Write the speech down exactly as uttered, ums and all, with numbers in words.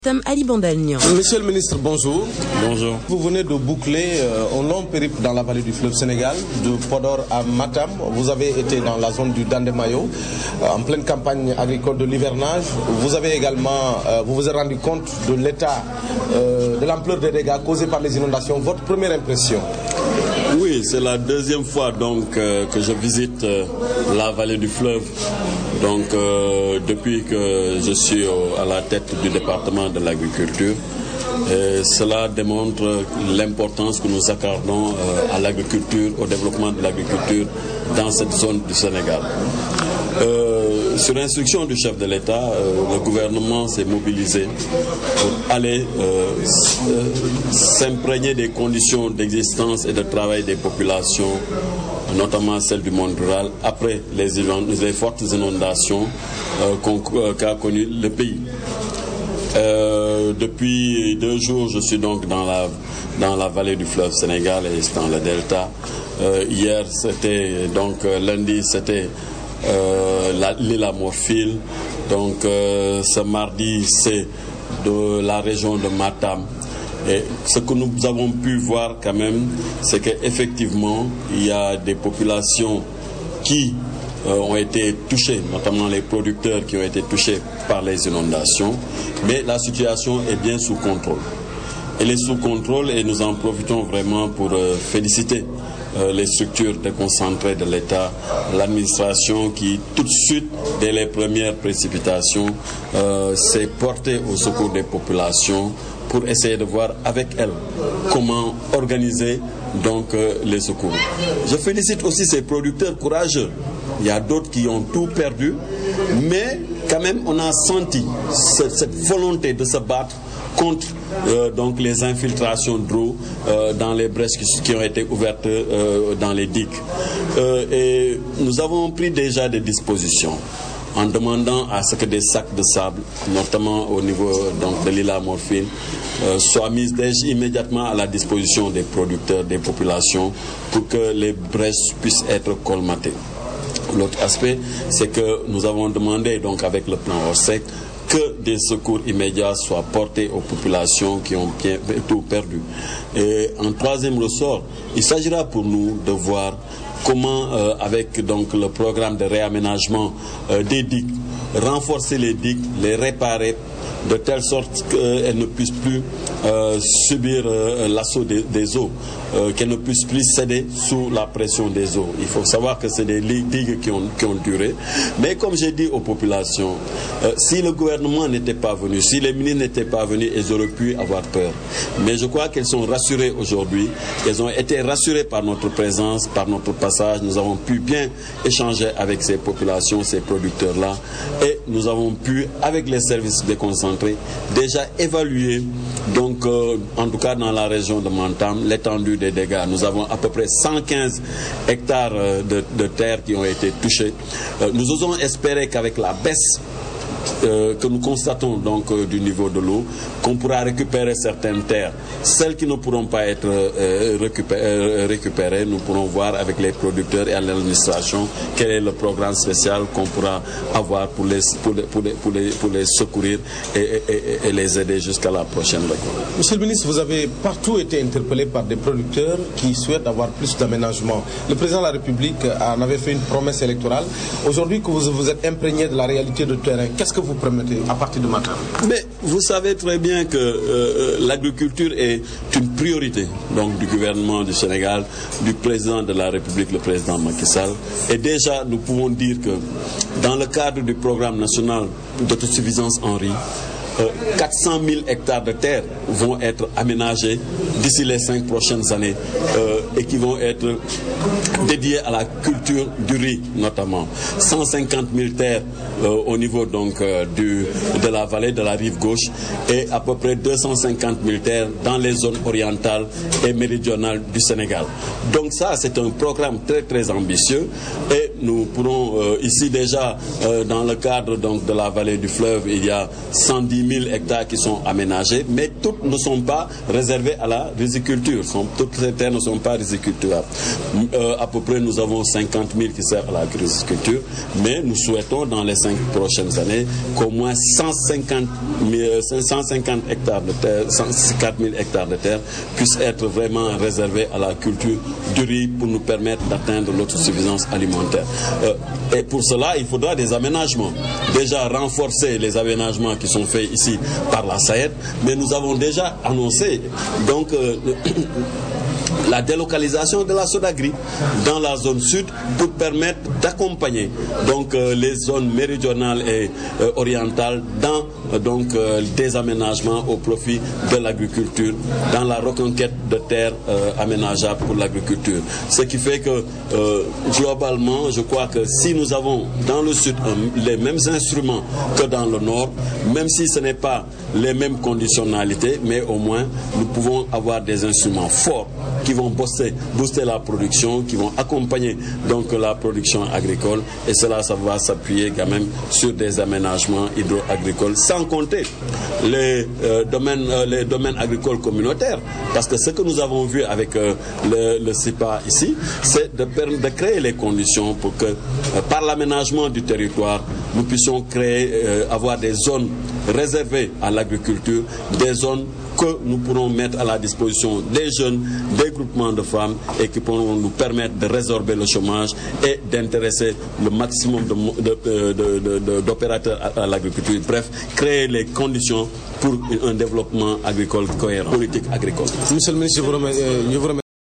Ali Bandagnan. Monsieur le ministre, bonjour. Bonjour. Vous venez de boucler euh, un long périple dans la vallée du fleuve Sénégal, de Podor à Matam. Vous avez été dans la zone du Dandemayo, euh, en pleine campagne agricole de l'hivernage. Vous avez également, euh, vous vous êtes rendu compte de l'état, euh, de l'ampleur des dégâts causés par les inondations. Votre première impression? Oui, c'est la deuxième fois donc euh, que je visite euh, la vallée du fleuve. Donc euh, depuis que je suis au, à la tête du département de l'agriculture, et cela démontre l'importance que nous accordons euh, à l'agriculture, au développement de l'agriculture dans cette zone du Sénégal. Euh, sur instruction du chef de l'État, euh, le gouvernement s'est mobilisé pour aller euh, s'imprégner des conditions d'existence et de travail des populations, notamment celles du monde rural, après les, les fortes inondations euh, qu'a connues le pays. Euh, depuis deux jours, je suis donc dans la, dans la vallée du fleuve Sénégal et dans le delta. Euh, hier, c'était donc euh, lundi, c'était euh, l'île à Morphil. Donc euh, ce mardi, c'est de la région de Matam. Et ce que nous avons pu voir quand même, c'est qu'effectivement, il y a des populations qui euh, ont été touchées, notamment les producteurs qui ont été touchés par les inondations, mais la situation est bien sous contrôle. Elle est sous contrôle et nous en profitons vraiment pour euh, féliciter euh, les structures déconcentrées de l'État, l'administration qui tout de suite, dès les premières précipitations, euh, s'est portée au secours des populations pour essayer de voir avec elles comment organiser donc euh, les secours. Je félicite aussi ces producteurs courageux. Il y a d'autres qui ont tout perdu, mais quand même on a senti cette, cette volonté de se battre contre euh, donc les infiltrations d'eau euh, dans les brèches qui, qui ont été ouvertes euh, dans les digues. Euh, et nous avons pris déjà des dispositions en demandant à ce que des sacs de sable, notamment au niveau donc, de l'île à Morphil, euh, soient mis déjà immédiatement à la disposition des producteurs, des populations, pour que les brèches puissent être colmatées. L'autre aspect, c'est que nous avons demandé, donc avec le plan Orsec, que des secours immédiats soient portés aux populations qui ont bien, tout perdu. Et en troisième ressort, il s'agira pour nous de voir comment, euh, avec donc, le programme de réaménagement euh, des digues, renforcer les digues, les réparer, de telle sorte qu'elles ne puissent plus euh, subir euh, l'assaut des, des eaux, euh, qu'elles ne puissent plus céder sous la pression des eaux. Il faut savoir que c'est des digues qui ont, qui ont duré. Mais comme j'ai dit aux populations, euh, si le gouvernement n'était pas venu, si les ministres n'étaient pas venus, ils auraient pu avoir peur. Mais je crois qu'elles sont rassurées aujourd'hui. Elles ont été rassurées par notre présence, par notre passage. Nous avons pu bien échanger avec ces populations, ces producteurs-là. Et nous avons pu, avec les services déconcentrés, déjà évalué, donc euh, en tout cas dans la région de Matam, l'étendue des dégâts. Nous avons à peu près cent quinze hectares euh, de, de terre qui ont été touchés. Euh, nous osons espérer qu'avec la baisse Euh, que nous constatons donc euh, du niveau de l'eau, qu'on pourra récupérer certaines terres. Celles qui ne pourront pas être euh, récupérées, euh, récupérées, nous pourrons voir avec les producteurs et à l'administration quel est le programme spécial qu'on pourra avoir pour les, pour les, pour les, pour les, pour les secourir et, et, et, et les aider jusqu'à la prochaine récolte. Monsieur le ministre, vous avez partout été interpellé par des producteurs qui souhaitent avoir plus d'aménagement. Le président de la République en avait fait une promesse électorale. Aujourd'hui que vous vous êtes imprégné de la réalité de terrain, qu'est-ce que vous promettez à partir de Matam? Mais vous savez très bien que euh, l'agriculture est une priorité donc, du gouvernement du Sénégal, du président de la République, le président Macky Sall. Et déjà, nous pouvons dire que dans le cadre du programme national d'autosuffisance en riz, Euh, quatre cent mille hectares de terre vont être aménagés d'ici les cinq prochaines années euh, et qui vont être dédiés à la culture du riz notamment. cent cinquante mille terres euh, au niveau donc euh, du, de la vallée, de la rive gauche et à peu près deux cent cinquante mille terres dans les zones orientales et méridionales du Sénégal. Donc ça, c'est un programme très très ambitieux et nous pourrons euh, ici déjà euh, dans le cadre donc de la vallée du fleuve, il y a cent dix mille hectares qui sont aménagés, mais toutes ne sont pas réservées à la riziculture. Sont, toutes ces terres ne sont pas riziculturables. Euh, à peu près, nous avons cinquante mille qui servent à la riziculture, mais nous souhaitons dans les cinq prochaines années qu'au moins cent cinquante hectares de terre, cent quatre mille hectares de terre puissent être vraiment réservés à la culture du riz pour nous permettre d'atteindre l'autosuffisance alimentaire. Euh, et pour cela, il faudra des aménagements. Déjà renforcer les aménagements qui sont faits ici par la S A E D, mais nous avons déjà annoncé donc euh, la délocalisation de la Sodagri dans la zone sud pour permettre d'accompagner donc euh, les zones méridionales et euh, orientales dans euh, donc euh, des aménagements au profit de l'agriculture, dans la reconquête de terres euh, aménageables pour l'agriculture. Ce qui fait que euh, globalement, je crois que si nous avons dans le sud euh, les mêmes instruments que dans le nord, même si ce n'est pas les mêmes conditionnalités, mais au moins nous pouvons avoir des instruments forts qui vont booster, booster la production, qui vont accompagner donc la production agricole, et cela ça va s'appuyer quand même sur des aménagements hydro-agricoles, sans compter les, euh, domaines, euh, les domaines agricoles communautaires, parce que ce que nous avons vu avec euh, le, le C I P A ici, c'est de, de créer les conditions pour que euh, par l'aménagement du territoire, nous puissions créer, euh, avoir des zones réservées à l'agriculture, des zones que nous pourrons mettre à la disposition des jeunes, des groupements de femmes, et qui pourront nous permettre de résorber le chômage et d'intéresser le maximum d'opérateurs à, à l'agriculture. Bref, créer les conditions pour un développement agricole cohérent, politique agricole. Monsieur le ministre, je vous remercie.